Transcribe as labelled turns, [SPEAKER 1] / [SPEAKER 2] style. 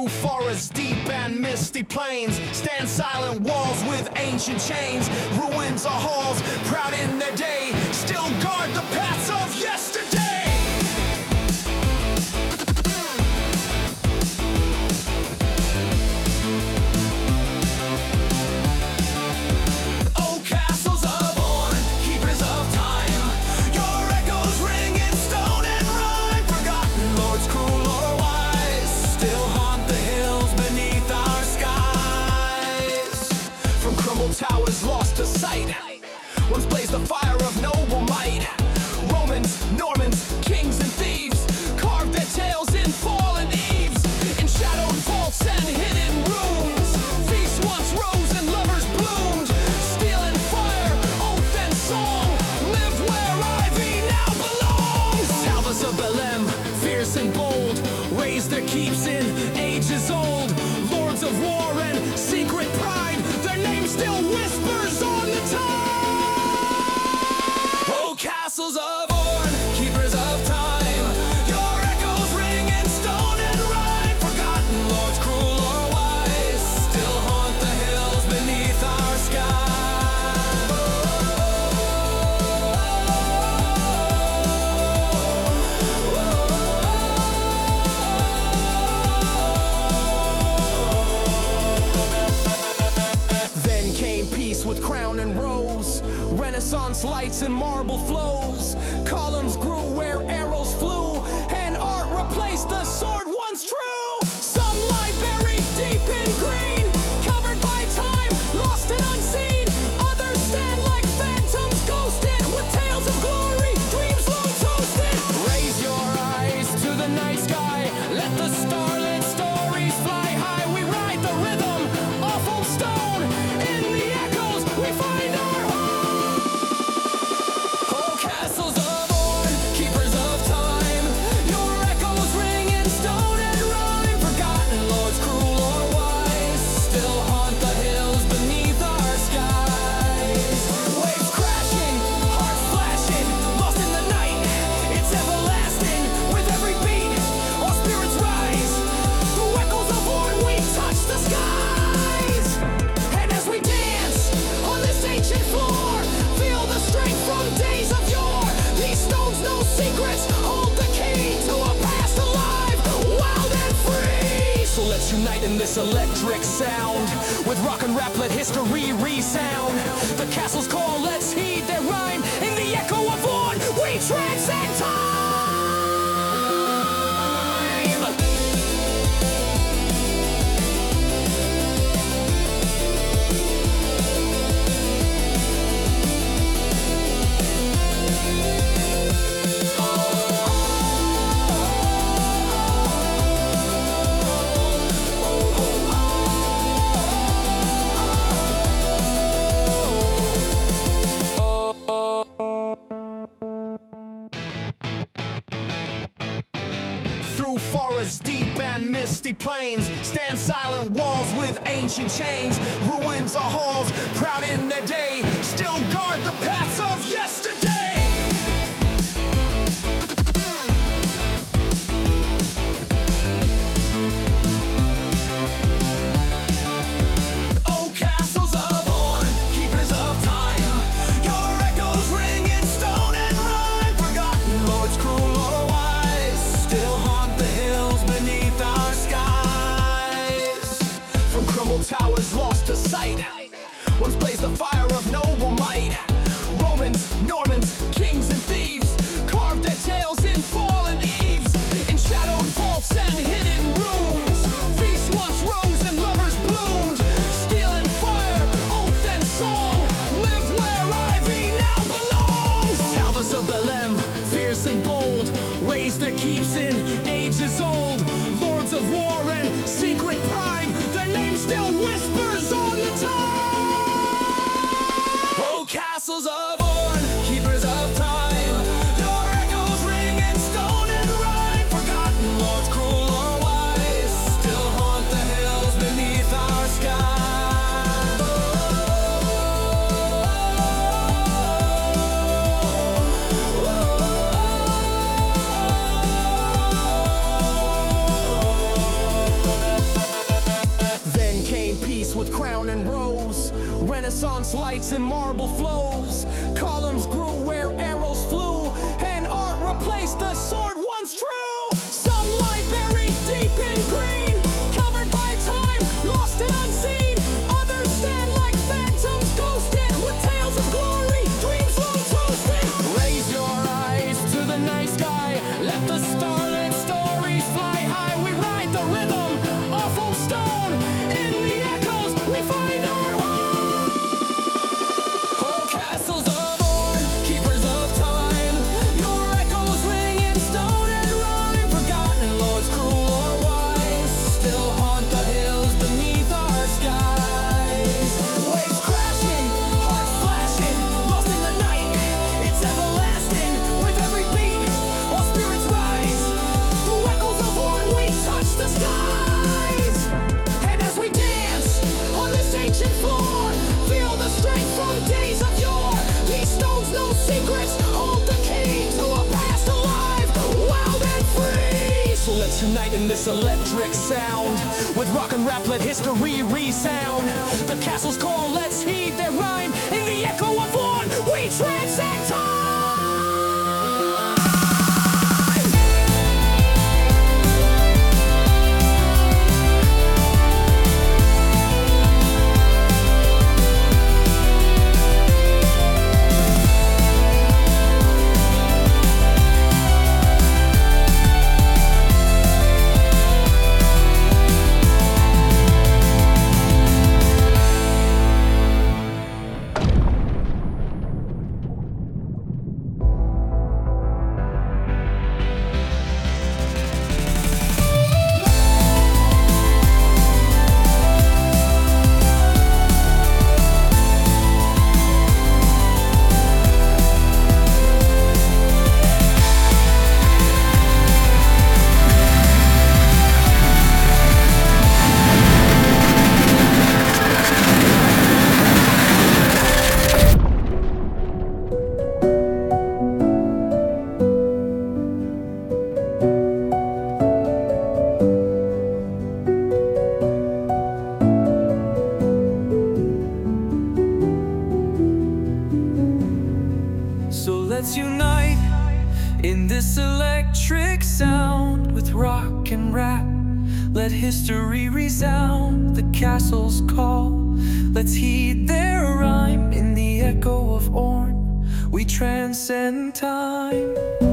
[SPEAKER 1] Through forests deep and misty plains stand silent walls with ancient chains. Ruins of halls, proud in their day, still guard the paths of yesterday. Oh, castles of Orn, keepers of time, your echoes ring in stone and rhyme. Forgotten lords, cruel or wise, still haunt the hills beneath our skies. From crumbled towers lost to sight, once blazed the fire of noble might. Romans, Normans, kings and thieves carved their tales in fallen eaves, in shadowed vaults and hidden rooms. Feasts once rose and lovers bloomed. Steel and fire, oath and song, live where ivy now belongs. Talbos of Belem, fierce and bold, raised their keeps in ages old. Lords of war and secret pride, their name still whispers on the tide. Oh, castles of Orn, keepers of time, your echoes ring in stone and rhyme. Forgotten lords, cruel or wise, still haunt the hills beneath our sky. Then came peace with crown and rose, Renaissance lights and marble flows. Columns grew where arrows flew, and art replaced the sword once true. Some lie buried deep in green, covered by time, lost and unseen. Others stand like phantoms ghosted, with tales of glory, dreams long toasted. Raise your eyes to the night sky, let the starlit stories fly high. We ride the rhythm, awful stone, in the echoes we find our home. Oh, castles of Orn, keepers of time, your echoes ring in stone and rhyme. Forgotten lords, cruel or wise, still haunt the hills beneath our skies. Waves crashing, hearts flashing, lost in the night, it's everlasting. With every beat, our spirits rise. Through echoes of Orn, we touch the skies. And as we dance on this ancient floor, feel the strength from days of yore. These stones, no secrets, hold the key to a past alive, wild and free. So let's unite in this electric sound, with rock and rap let history resound. The castles call, let's heed their rhyme. In the echo of Orn, we transcend time. Through forests deep and misty plains stand silent walls with ancient chains. Ruins of halls, proud in their day, still guard the paths of yesterday. Oh, castles of Orn, keepers of time, your echoes ring in stone and rhyme. Forgotten lords, cruel or wise, still haunt the hills beneath our skies. From crumbled towers lost to sight, once blazed the fire of noble might. Romans, Normans, kings and thieves carved their tales in fallen eaves, in shadowed vaults and hidden rooms. Feasts once rose and lovers bloomed. Steel and fire, oath and song, live where ivy now belongs. Talbos of Belem, fierce and bold, raised their keeps in ages old. Lords of war and secret pride, their name still whispers on the tide. Oh, castles of Orn, keepers of time, your echoes ring in stone and rhyme. Forgotten lords, cruel or wise, still haunt the hills beneath our sky. Renaissance lights and marble flows. Columns grew where arrows flew, and art replaced the sword once true. Sunlight buried deep in green, covered by time, lost and unseen. Others stand like phantoms, ghosted with tales of glory, dreams long toasted. Raise your eyes to the night sky, let the starlit stories fly high. We ride the rhythm of old stone, in the echoes we find our home. Oh, castles of old, keepers of time, your echoes ring in stone and rhyme. Forgotten lords, cruel or wise, still haunt the hills beneath our skies. Waves crashing, hearts flashing, lost in the night, it's everlasting. With every beat, all spirits rise. Through echoes of horn, we touch the skies. And as we dance on this ancient floor, feel the strength from days of yore. These stones, no secrets, hold the key to a past alive, wild and free. So let's unite in this electric sound. With rock and rap, let history resound. The castles call, let's heed their rhyme. In the echo of one, we transcend time.
[SPEAKER 2] So let's unite in this electric sound. With rock and rap, let history resound. The castles call, let's heed their rhyme. In the echo of Orn, we transcend time.